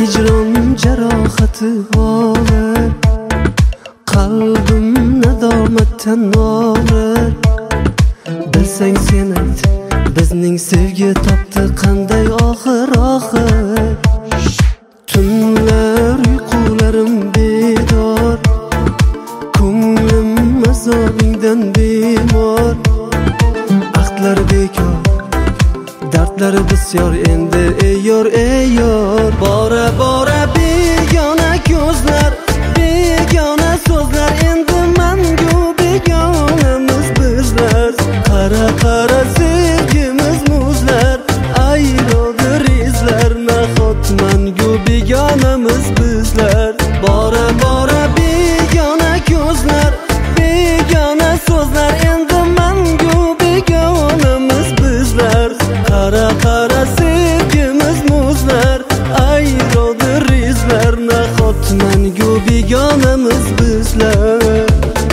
hicron jarohati og'ir, qalbim nadomatdan og'ir. Bilsang sen ayt, bizning sevgi topdi qanday oxir. Tunlar uyqularim bedor, ko'nglim azobingdan bemor. Ahdlar bekor, dardlar bisyor, endi yor. Bora bora begona ko'zlar, begona so'zlar, endi mangu begonamiz bizlar. Qara qara sevgimiz muzlar, ayrodir izlar, nahot mangu begonamiz bizlar. Bora bora begona ko'zlar, begona so'zlar, endi mangu begonamiz bizlar. Qara qara sevgimiz muzlar, ayrodir izlar, nahot mangu begonamiz bizlar.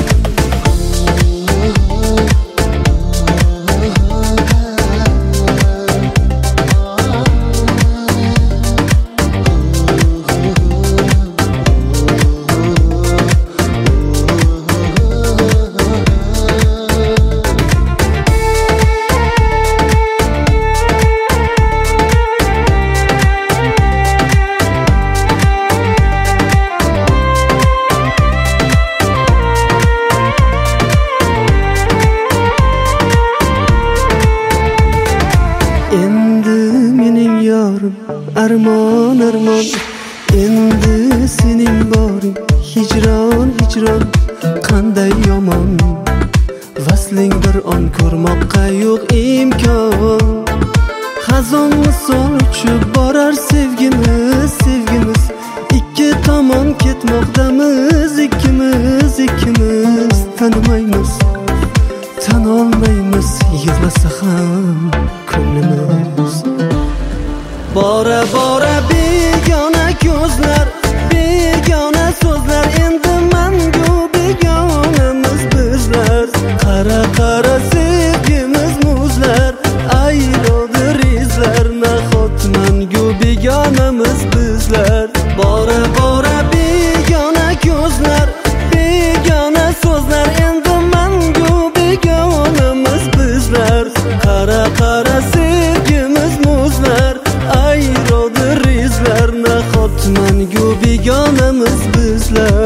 Armon armon, endi sening boring, hijron hijron, qanday yomon. Vasling bir on ko'rmoqqa yo'q imkon. Xazon misol uchib borar sevgimiz, sevgimiz. Ikki tomon ketmoqdamiz, ikkimiz tanimaymiz, tan olmaymiz, yig'lasa ham ko'nglimiz. Bora bora begona ko'zlar, begona so'zlar, endi mangu begonamiz bizlar. Qara qara sevgimiz muzlar, ayrodir izlar, nahot mangu begonamiz bizlar. Bora bora begona ko'zlar, begona so'zlar, endi mangu begonamiz bizlar. Qara qara sevgimiz muzlar, ayrodir izlar, nahot mangu begonamiz bizlar.